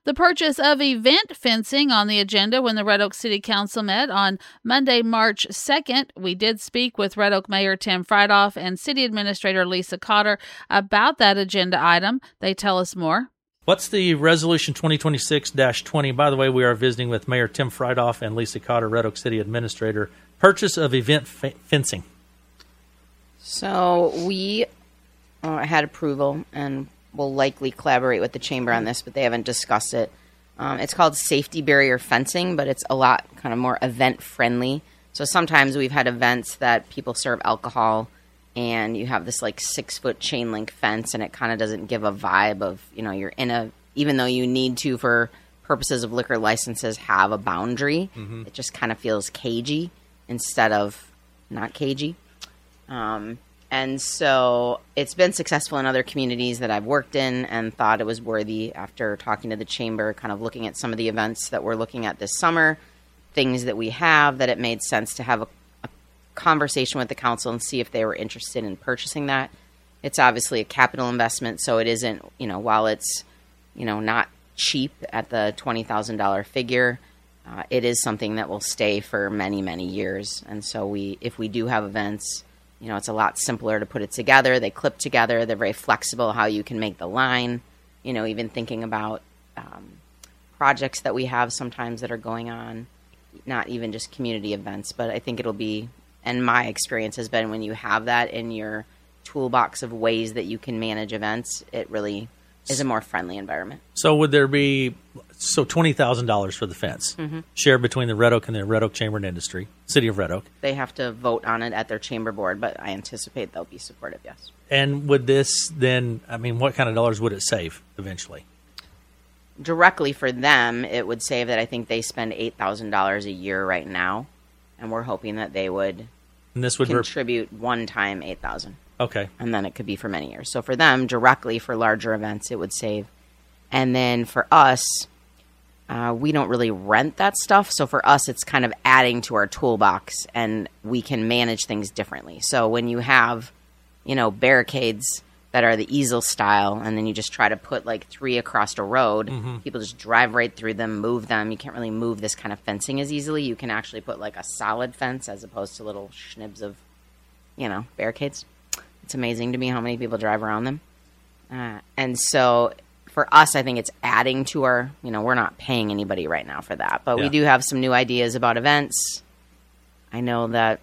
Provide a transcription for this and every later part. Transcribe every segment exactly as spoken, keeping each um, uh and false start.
The purchase of event fencing on the agenda when the Red Oak City Council met on Monday, March second. We did speak with Red Oak Mayor Tim Friedhoff and City Administrator Lisa Cotter about that agenda item. They tell us more. What's the Resolution twenty twenty-six dash twenty? By the way, we are visiting with Mayor Tim Friedhoff and Lisa Cotter, Red Oak City Administrator. Purchase of event f- fencing. So we uh, had approval and will likely collaborate with the chamber on this, but they haven't discussed it. Um, it's called safety barrier fencing, but it's a lot kind of more event friendly. So sometimes we've had events that people serve alcohol and you have this like six foot chain link fence and it kind of doesn't give a vibe of, you know, you're in a, even though you need to, for purposes of liquor licenses, have a boundary, mm-hmm. It just kind of feels cagey instead of not cagey. Um, And so it's been successful in other communities that I've worked in and thought it was worthy after talking to the chamber, kind of looking at some of the events that we're looking at this summer, things that we have, that it made sense to have a, a conversation with the council and see if they were interested in purchasing that. It's obviously a capital investment, so it isn't, you know, while it's, you know, not cheap at the twenty thousand dollars figure, uh, it is something that will stay for many, many years. And so we, if we do have events, you know, it's a lot simpler to put it together. They clip together. They're very flexible how you can make the line. You know, even thinking about um, projects that we have sometimes that are going on, not even just community events, but I think it'll be, and my experience has been when you have that in your toolbox of ways that you can manage events, it really is a more friendly environment. So would there be, so twenty thousand dollars for the fence, mm-hmm. shared between the Red Oak and the Red Oak Chamber and Industry, City of Red Oak? They have to vote on it at their chamber board, but I anticipate they'll be supportive, yes. And would this then, I mean, what kind of dollars would it save eventually? Directly for them, it would save that I think they spend eight thousand dollars a year right now, and we're hoping that they would, and this would contribute rep- one time eight thousand dollars. Okay. And then it could be for many years. So for them, directly for larger events, it would save. And then for us, uh, we don't really rent that stuff. So for us, it's kind of adding to our toolbox, and we can manage things differently. So when you have, you know, barricades that are the easel style, and then you just try to put like three across a road, mm-hmm. people just drive right through them, move them. You can't really move this kind of fencing as easily. You can actually put like a solid fence as opposed to little schnibs of, you know, barricades. It's amazing to me how many people drive around them. Uh, and so for us, I think it's adding to our, you know, we're not paying anybody right now for that. But yeah. we do have some new ideas about events. I know that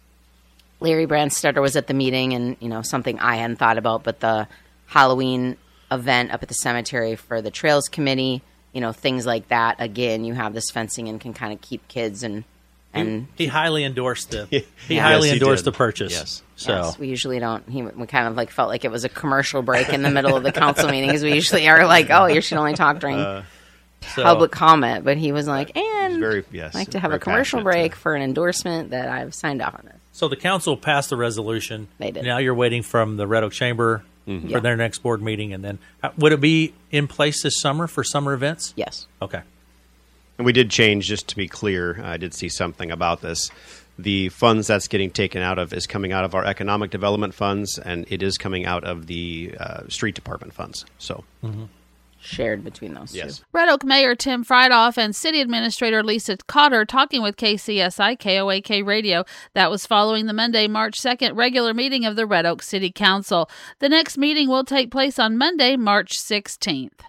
Larry Brandstetter was at the meeting, and, you know, something I hadn't thought about, but the Halloween event up at the cemetery for the Trails Committee, you know, things like that. Again, you have this fencing and can kind of keep kids and And he, he highly endorsed the he yes, highly he endorsed did. the purchase. Yes. So yes, we usually don't. He we kind of like felt like it was a commercial break in the middle of the council meeting, because we usually are like, oh, you should only talk during uh, so, public comment. But he was like, and very, yes, I'd like to have a commercial break for an endorsement that I've signed off on this. So the council passed the resolution. They did. Now you're waiting from the Red Oak Chamber mm-hmm. for yeah. their next board meeting, and then uh, would it be in place this summer for summer events? Yes. Okay. And we did change, just to be clear, I did see something about this. The funds that's getting taken out of is coming out of our economic development funds, and it is coming out of the uh, street department funds. So mm-hmm. shared between those yes. two. Red Oak Mayor Tim Friedhoff and City Administrator Lisa Cotter talking with K C S I K O A K Radio. That was following the Monday, March second regular meeting of the Red Oak City Council. The next meeting will take place on Monday, March sixteenth.